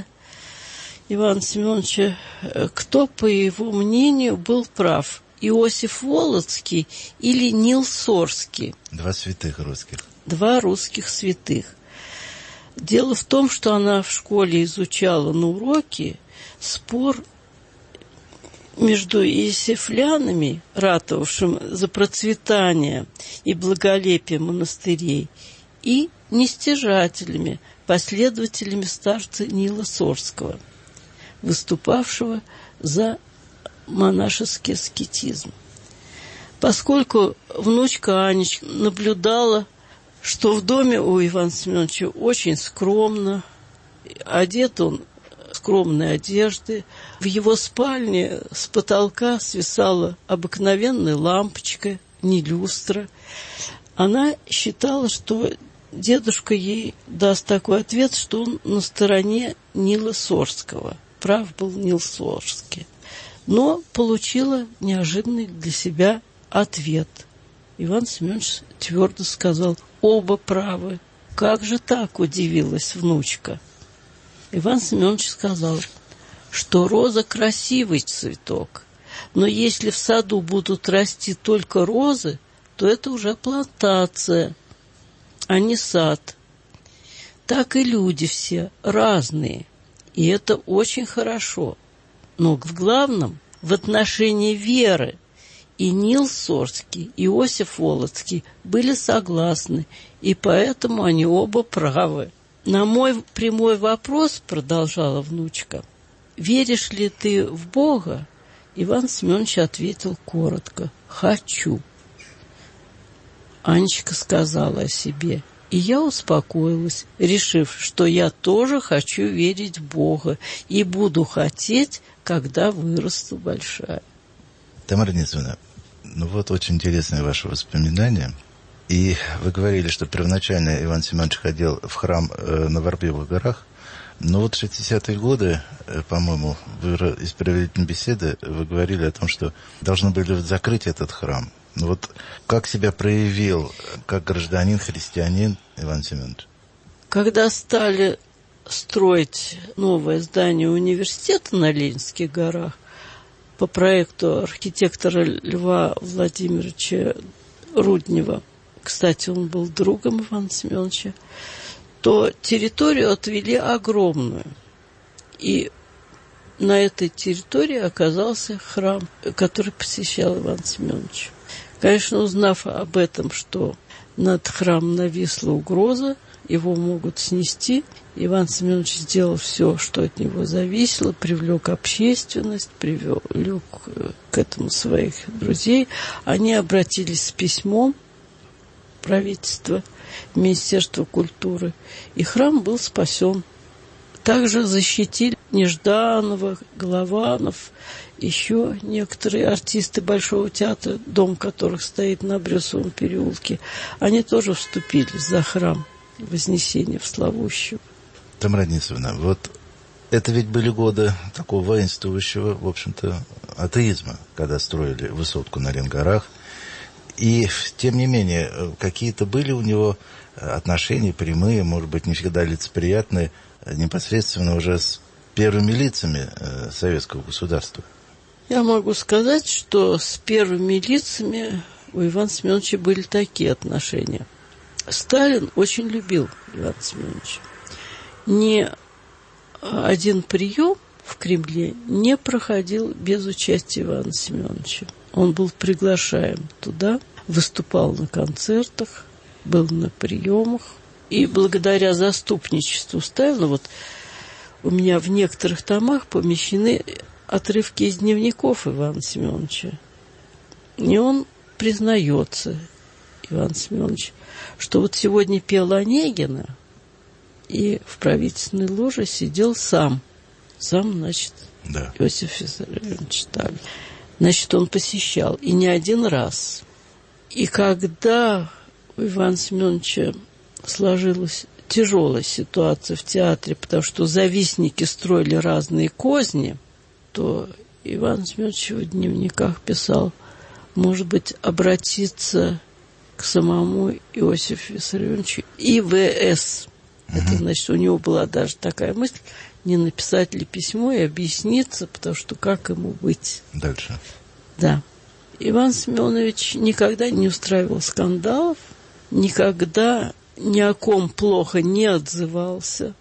Ивана Семеновича, кто, по его мнению, был прав, Иосиф Волоцкий или Нил Сорский. Два святых русских. Два русских святых. Дело в том, что она в школе изучала на уроке спор между иосифлянами, ратовавшим за процветание и благолепие монастырей, и нестяжателями, последователями старца Нила Сорского, выступавшего за монашеский аскетизм. Поскольку внучка Анечка наблюдала, что в доме у Ивана Семеновича очень скромно, одет он в скромной одежды, в его спальне с потолка свисала обыкновенная лампочка, не люстра, она считала, что дедушка ей даст такой ответ, что он на стороне Нила Сорского. Прав был Нил Сорский. Но получила неожиданный для себя ответ. Иван Семенович твердо сказал: оба правы. Как же так, удивилась внучка. Иван Семенович сказал, что роза красивый цветок, но если в саду будут расти только розы, то это уже плантация, а не сад. Так и люди все разные, и это очень хорошо. Но в главном, в отношении веры, и Нил Сорский, и Иосиф Волоцкий были согласны, и поэтому они оба правы. На мой прямой вопрос, продолжала внучка, веришь ли ты в Бога, Иван Семенович ответил коротко: хочу. Анечка сказала о себе, и я успокоилась, решив, что я тоже хочу верить в Бога и буду хотеть, когда вырасту большая. Тамара Денисовна, ну вот очень интересные ваши воспоминания. И вы говорили, что первоначально Иван Семенович ходил в храм э, на Воробьевых горах. Но вот в шестидесятые годы, э, по-моему, вы из предварительной беседы вы говорили о том, что должны были закрыть этот храм. Ну вот как себя проявил как гражданин, христианин Иван Семенович? Когда стали строить новое здание университета на Ленинских горах по проекту архитектора Льва Владимировича Руднева, кстати, он был другом Ивана Семеновича, то территорию отвели огромную. И на этой территории оказался храм, который посещал Иван Семенович. Конечно, узнав об этом, что над храмом нависла угроза, его могут снести, Иван Семенович сделал все, что от него зависело, привлек общественность, привлек к этому своих друзей. Они обратились с письмом в правительство, в Министерство культуры, и храм был спасен. Также защитили Нежданова, Голованов, еще некоторые артисты Большого театра, дом которых стоит на Брюсовом переулке. Они тоже вступили за храм Вознесения в Славущего. Тамара Денисовна, вот это ведь были годы такого воинствующего, в общем-то, атеизма, когда строили высотку на Ленгорах. И, тем не менее, какие-то были у него отношения прямые, может быть, не всегда лицеприятные, непосредственно уже с первыми лицами советского государства. Я могу сказать, что с первыми лицами у Ивана Семеновича были такие отношения. Сталин очень любил Ивана Семеновича. Ни один прием в Кремле не проходил без участия Ивана Семеновича. Он был приглашаем туда, выступал на концертах, был на приемах. И благодаря заступничеству Сталина, вот у меня в некоторых томах помещены отрывки из дневников Ивана Семеновича. И он признается, Иван Семенович, что вот сегодня пел Онегина, и в правительственной ложе сидел сам. Сам, значит, да. Иосиф Виссарионович Сталин. Значит, он посещал, и не один раз. И когда у Ивана Семеновича сложилась тяжелая ситуация в театре, потому что завистники строили разные козни, то Иван Семенович в дневниках писал, может быть, обратиться к самому Иосифу Виссарионовичу И В С. Угу. Это значит, у него была даже такая мысль, не написать ли письмо и объясниться, потому что как ему быть. Дальше. Да. Иван Семенович никогда не устраивал скандалов, никогда ни о ком плохо не отзывался.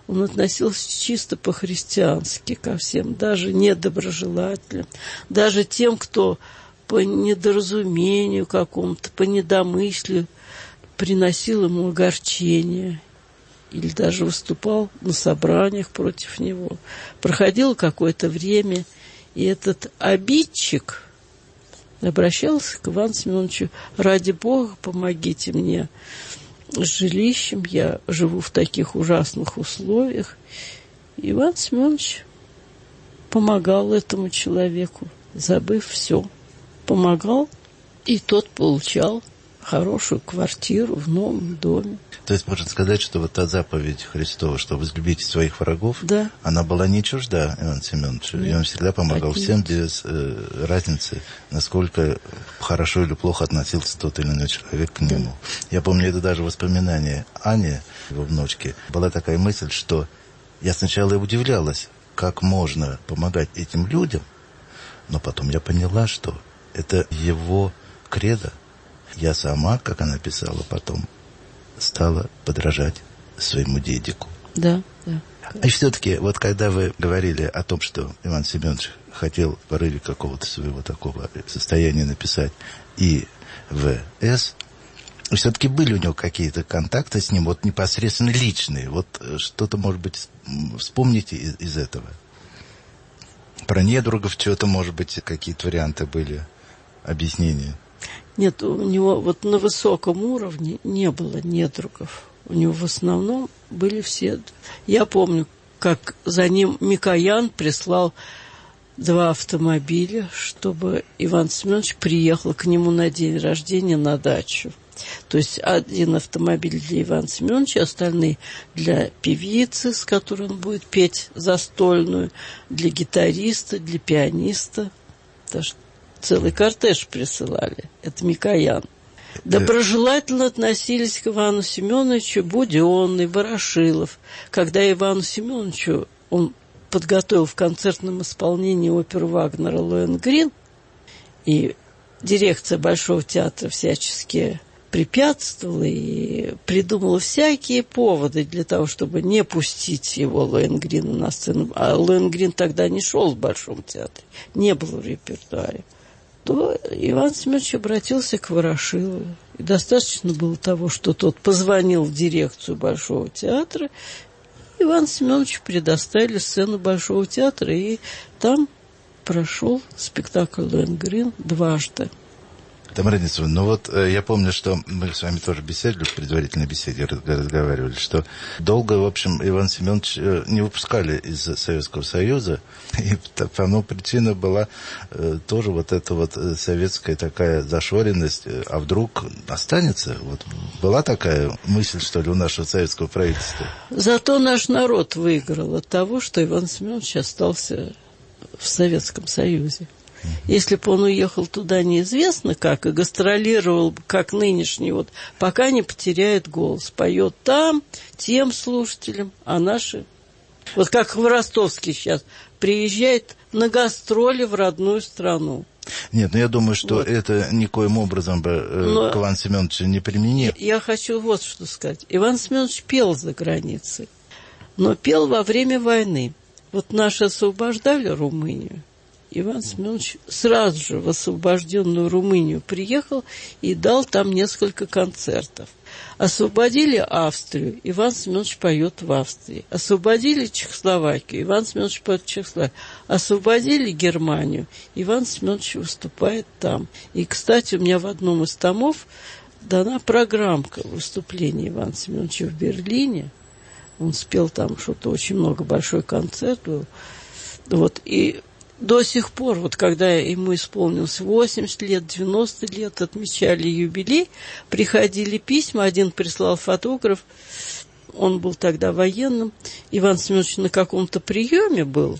Он относился чисто по-христиански ко всем, даже недоброжелателям, даже тем, кто по недоразумению какому-то, по недомыслию приносил ему огорчение или даже выступал на собраниях против него. Проходило какое-то время, и этот обидчик обращался к Ивану Семеновичу: ради Бога, помогите мне с жилищем, я живу в таких ужасных условиях. Иван Семенович помогал этому человеку, забыв все. Помогал, и тот получал хорошую квартиру в новом доме. То есть можно сказать, что вот та заповедь Христова, что возлюбите своих врагов, да. она была не чужда Ивану Семеновичу. И он всегда помогал Отнюдь. всем без э, разницы, насколько хорошо или плохо относился тот или иной человек к нему. Да. Я помню, это даже воспоминание Ани, его внучки. Была такая мысль, что я сначала и удивлялась, как можно помогать этим людям, но потом я поняла, что это его кредо. Я сама, как она писала потом, стала подражать своему дедику. Да, да. И все-таки, вот когда вы говорили о том, что Иван Семенович хотел в порыве какого-то своего такого состояния написать и в эс, все-таки были у него какие-то контакты с ним, вот непосредственно личные. Вот что-то, может быть, вспомните из, из этого. Про недругов что-то, может быть, какие-то варианты были, объяснения. Нет, у него вот на высоком уровне не было недругов. У него в основном были все... Я помню, как за ним Микоян прислал два автомобиля, чтобы Иван Семенович приехал к нему на день рождения на дачу. То есть один автомобиль для Ивана Семеновича, остальные для певицы, с которой он будет петь застольную, для гитариста, для пианиста. Даже целый кортеж присылали. Это Микоян. Доброжелательно относились к Ивану Семеновичу Буденный, Ворошилов. Когда Ивану Семеновичу он подготовил в концертном исполнении оперу Вагнера «Лоэнгрин», и дирекция Большого театра всячески препятствовала и придумала всякие поводы для того, чтобы не пустить его, Лоэнгрина, на сцену. А Лоэнгрин тогда не шел в Большом театре, не было в репертуаре. То Иван Семенович обратился к Ворошилову. И достаточно было того, что тот позвонил в дирекцию Большого театра. Ивану Семеновичу предоставили сцену Большого театра, и там прошел спектакль «Лоэнгрин» дважды. Тамара Денисовна, ну вот э, я помню, что мы с вами тоже беседовали, в предварительной беседе разговаривали, что долго, в общем, Иван Семенович э, не выпускали из Советского Союза, и тому причина была э, тоже вот эта вот советская такая зашоренность, а вдруг останется? Вот была такая мысль, что ли, у нашего советского правительства? Зато наш народ выиграл от того, что Иван Семенович остался в Советском Союзе. Если бы он уехал туда неизвестно как, и гастролировал, как нынешний, вот, пока не потеряет голос. Поет там, тем слушателям, а наши... Вот как Хворостовский сейчас приезжает на гастроли в родную страну. Нет, ну я думаю, что вот. Это никоим образом бы э, Но к Ивану Семеновичу не применил. Я хочу вот что сказать. Иван Семенович пел за границей, но пел во время войны. Вот наши освобождали Румынию. Иван Семенович сразу же в освобожденную Румынию приехал и дал там несколько концертов. Освободили Австрию, Иван Семенович поет в Австрии. Освободили Чехословакию, Иван Семенович поет в Чехословакии. Освободили Германию, Иван Семенович выступает там. И, кстати, у меня в одном из томов дана программка выступления Ивана Семеновича в Берлине. Он спел там что-то очень много, большой концерт был. Вот, и до сих пор, вот когда ему исполнилось восемьдесят лет, девяносто лет, отмечали юбилей, приходили письма, один прислал фотограф, он был тогда военным, Иван Семенович на каком-то приеме был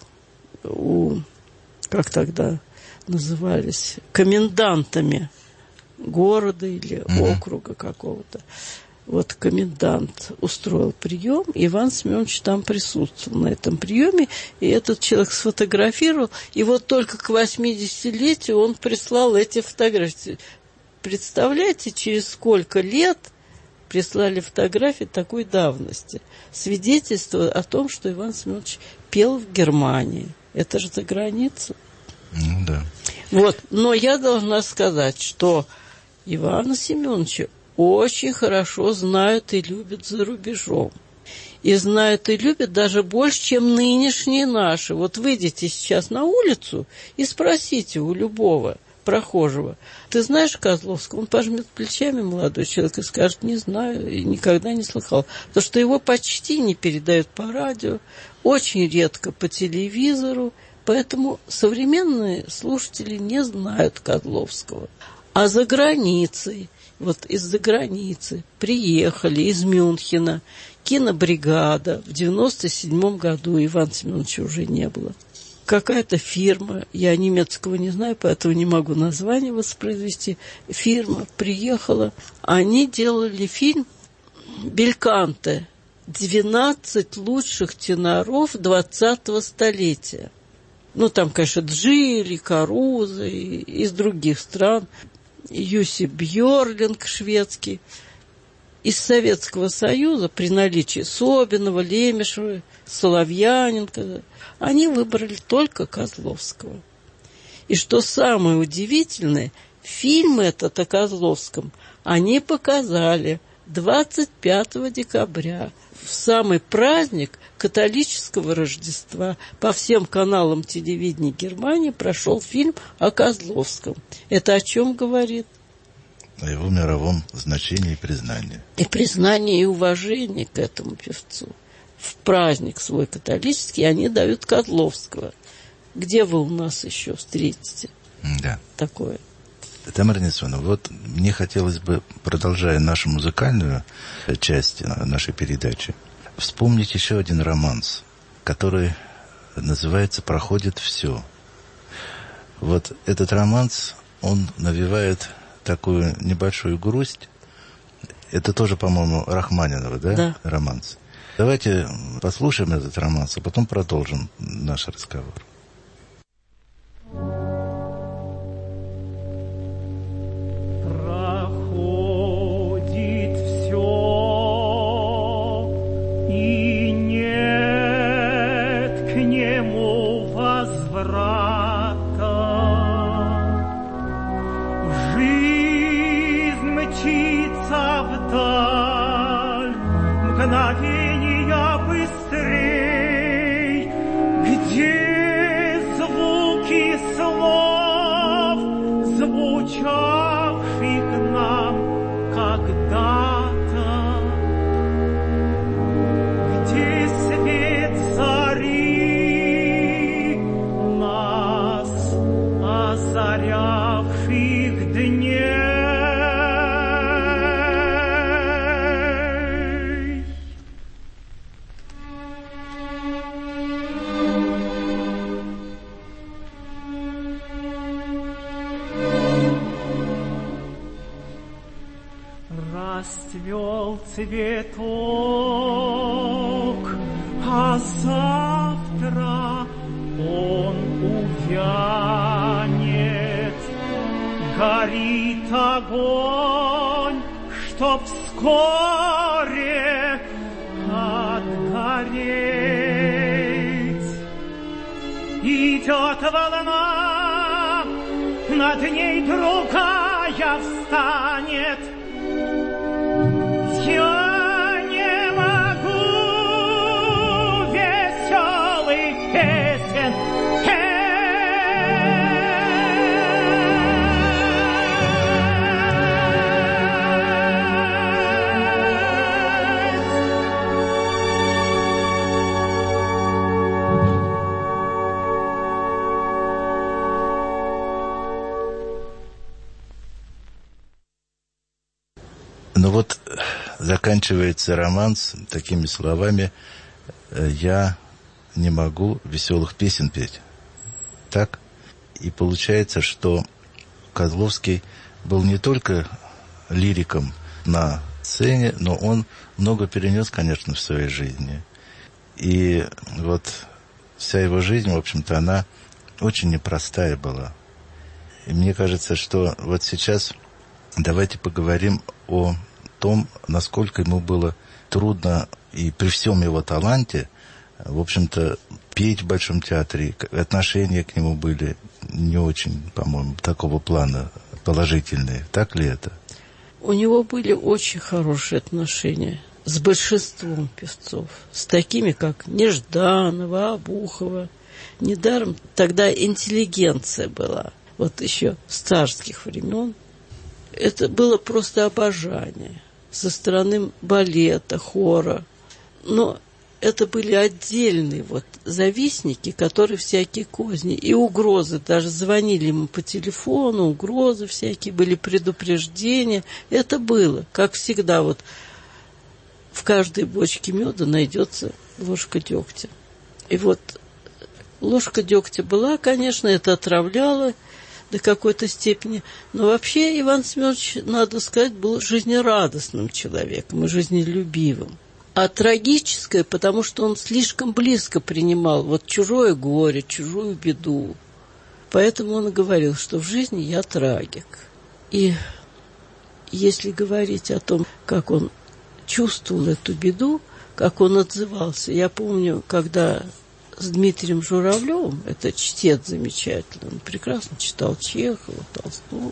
у, как тогда назывались, комендантами города или mm-hmm. округа какого-то. Вот комендант устроил прием, Иван Семенович там присутствовал на этом приеме, и этот человек сфотографировал, и вот только к восьмидесятилетию он прислал эти фотографии. Представляете, через сколько лет прислали фотографии такой давности. Свидетельство о том, что Иван Семенович пел в Германии. Это же за границей. Ну да. Вот. Но я должна сказать, что Ивана Семеновича очень хорошо знают и любят за рубежом. И знают и любят даже больше, чем нынешние наши. Вот выйдите сейчас на улицу и спросите у любого прохожего: ты знаешь Козловского? Он пожмет плечами, молодой человек, и скажет: не знаю, и никогда не слыхал. Потому что его почти не передают по радио, очень редко по телевизору, поэтому современные слушатели не знают Козловского. А за границей, вот из-за границы приехали из Мюнхена кинобригада. В девяносто седьмом году Ивана Семеновича уже не было. Какая-то фирма, я немецкого не знаю, поэтому не могу название воспроизвести, фирма приехала, они делали фильм «Бельканте», двенадцать лучших теноров двадцатого столетия. Ну, там, конечно, Джили, Каруза и из других стран, Юси Бьорлинг шведский. Из Советского Союза при наличии Собинова, Лемешева, Соловьяненко они выбрали только Козловского. И что самое удивительное, фильм этот о Козловском они показали двадцать пятого декабря, в самый праздник католического Рождества. По всем каналам телевидения Германии прошел фильм о Козловском. Это о чем говорит? О его мировом значении и признании. И признание, и уважение к этому певцу. В праздник свой католический они дают Козловского. Где вы у нас еще встретите да. такое? Тамара Несоновна, вот мне хотелось бы, продолжая нашу музыкальную часть нашей передачи, вспомнить еще один романс, который называется «Проходит все». Вот этот романс, он навевает такую небольшую грусть. Это тоже, по-моему, Рахманинова, да? Да. Романс. Давайте послушаем этот романс, а потом продолжим наш разговор. Проходит все, и нет к нему возврата. Жизнь мчится вдаль, мгновения быстрей, где звуки слов, звучавших нам когда-то, где свет зари нас озарявших дней. Расцвел цветок, а завтра он увянет. Горит огонь, чтоб вскоре отгореть. Идет волна, над ней другая встанет. Я не могу веселых песен Ну вот заканчивается романс такими словами: «Я не могу веселых песен петь». Так? И получается, что Козловский был не только лириком на сцене, но он много перенес, конечно, в своей жизни. И вот вся его жизнь, в общем-то, она очень непростая была. И мне кажется, что вот сейчас давайте поговорим о том, насколько ему было трудно и при всем его таланте, в общем-то, петь в Большом театре. Отношения к нему были не очень, по-моему, такого плана положительные. Так ли это? У него были очень хорошие отношения с большинством певцов. С такими, как Нежданова, Обухова. Недаром тогда интеллигенция была. Вот еще с царских времен. Это было просто обожание со стороны балета, хора. Но это были отдельные вот завистники, которые всякие козни и угрозы. Даже звонили ему по телефону, угрозы всякие были, предупреждения. Это было, как всегда, вот в каждой бочке меда найдется ложка дегтя. И вот ложка дегтя была, конечно, это отравляло до какой-то степени. Но вообще Иван Семенович, надо сказать, был жизнерадостным человеком и жизнелюбивым. А трагическое, потому что он слишком близко принимал вот чужое горе, чужую беду. Поэтому он и говорил, что в жизни я трагик. И если говорить о том, как он чувствовал эту беду, как он отзывался. Я помню, когда с Дмитрием Журавлевым, это чтец замечательный, он прекрасно читал Чехова, Толстого.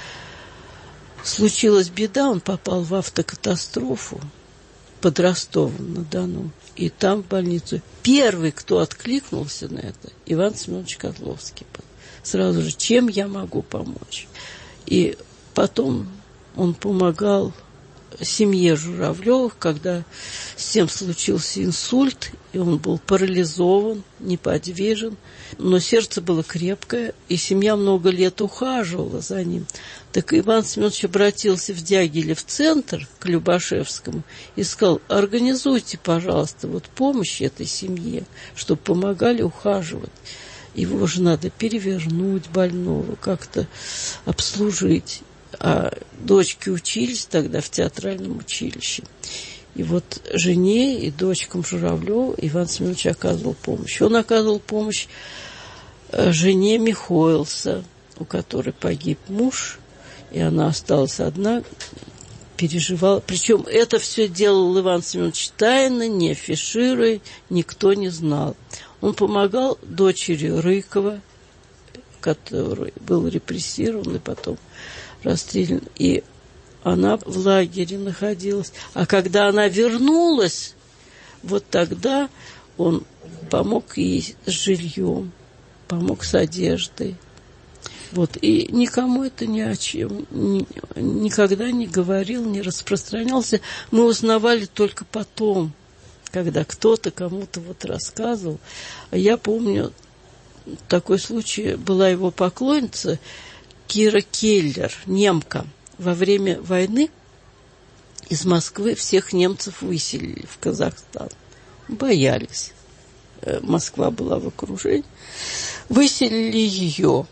Случилась беда, он попал в автокатастрофу под Ростовом-на-Дону. И там в больницу. Первый, кто откликнулся на это, Иван Семенович Козловский. Сразу же, чем я могу помочь? И потом он помогал семье Журавлевых, когда с тем случился инсульт, и он был парализован, неподвижен, но сердце было крепкое, и семья много лет ухаживала за ним. Так Иван Семенович обратился в Дягиле в центр к Любашевскому и сказал: организуйте, пожалуйста, вот помощь этой семье, чтобы помогали ухаживать. Его же надо перевернуть больного, как-то обслужить. А дочки учились тогда в театральном училище. И вот жене и дочкам Журавлёва Иван Семенович оказывал помощь. Он оказывал помощь жене Михоэлса, у которой погиб муж, и она осталась одна, переживала. Причем это все делал Иван Семенович тайно, не афишируя, никто не знал. Он помогал дочери Рыкова, который был репрессирован и потом расстрелян. И она в лагере находилась. А когда она вернулась, вот тогда он помог ей с жильем, помог с одеждой. Вот. И никому это ни о чем ни, никогда не говорил, не распространялся. Мы узнавали только потом, когда кто-то кому-то вот рассказывал. Я помню, такой случай, была его поклонница Кира Келлер, немка. Во время войны из Москвы всех немцев выселили в Казахстан. Боялись. Москва была в окружении. Выселили ее.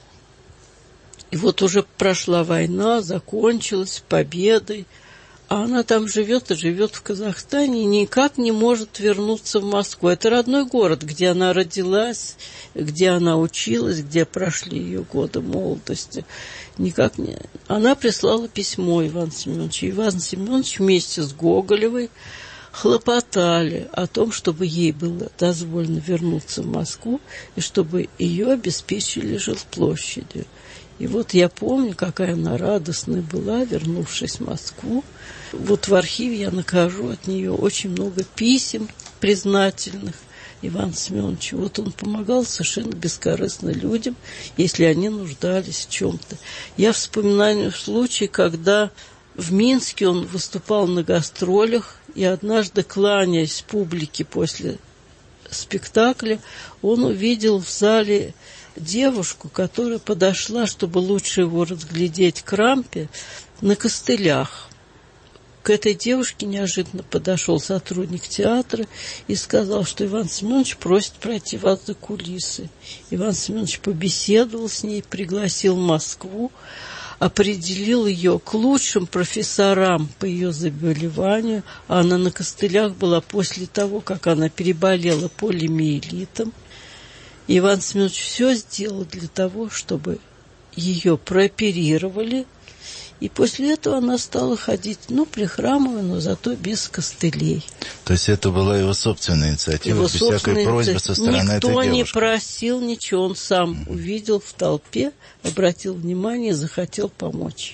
И вот уже прошла война, закончилась победой. А она там живет и живет в Казахстане и никак не может вернуться в Москву. Это родной город, где она родилась, где она училась, где прошли ее годы молодости. Никак не... Она прислала письмо Ивану Семеновичу. Иван Семенович вместе с Гоголевой хлопотали о том, чтобы ей было дозволено вернуться в Москву и чтобы ее обеспечили жилплощадью. И вот я помню, какая она радостная была, вернувшись в Москву. Вот в архиве я нахожу от нее очень много писем признательных Ивану Семеновичу. Вот он помогал совершенно бескорыстно людям, если они нуждались в чем-то. Я вспоминаю случай, когда в Минске он выступал на гастролях, и однажды, кланяясь публике после спектакля, он увидел в зале девушку, которая подошла, чтобы лучше его разглядеть, к рампе на костылях. К этой девушке неожиданно подошел сотрудник театра и сказал, что Иван Семенович просит пройти вас за кулисы. Иван Семенович побеседовал с ней, пригласил в Москву, определил ее к лучшим профессорам по ее заболеванию. А она на костылях была после того, как она переболела полиомиелитом. Иван Семенович все сделал для того, чтобы ее прооперировали И после этого она стала ходить, ну, прихрамывая, но зато без костылей. То есть это была его собственная инициатива, Его без всякой просьбы со стороны этой девушки? Никто не просил ничего, он сам увидел в толпе, обратил внимание, захотел помочь.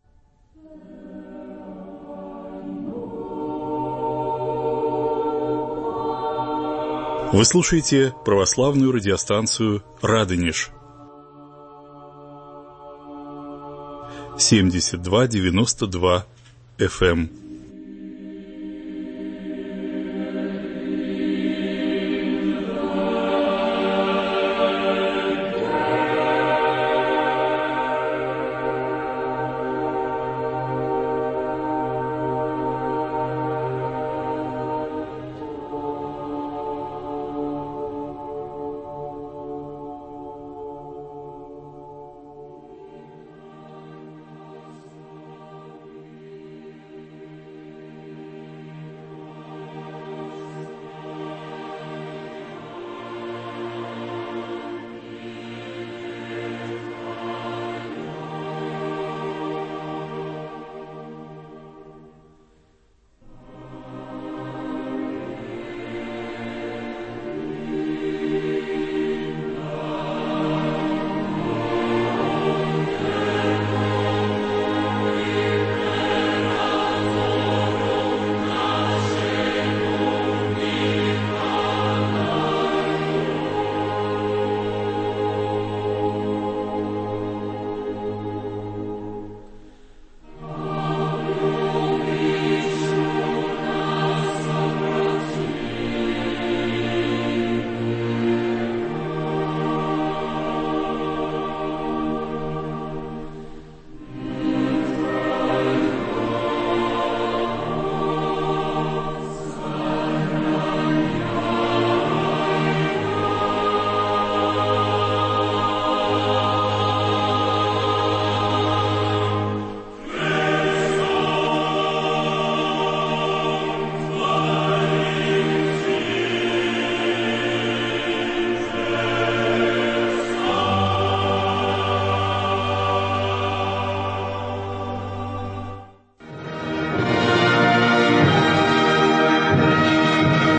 Вы слушаете православную радиостанцию «Радонеж». семьдесят два девяносто два эф эм.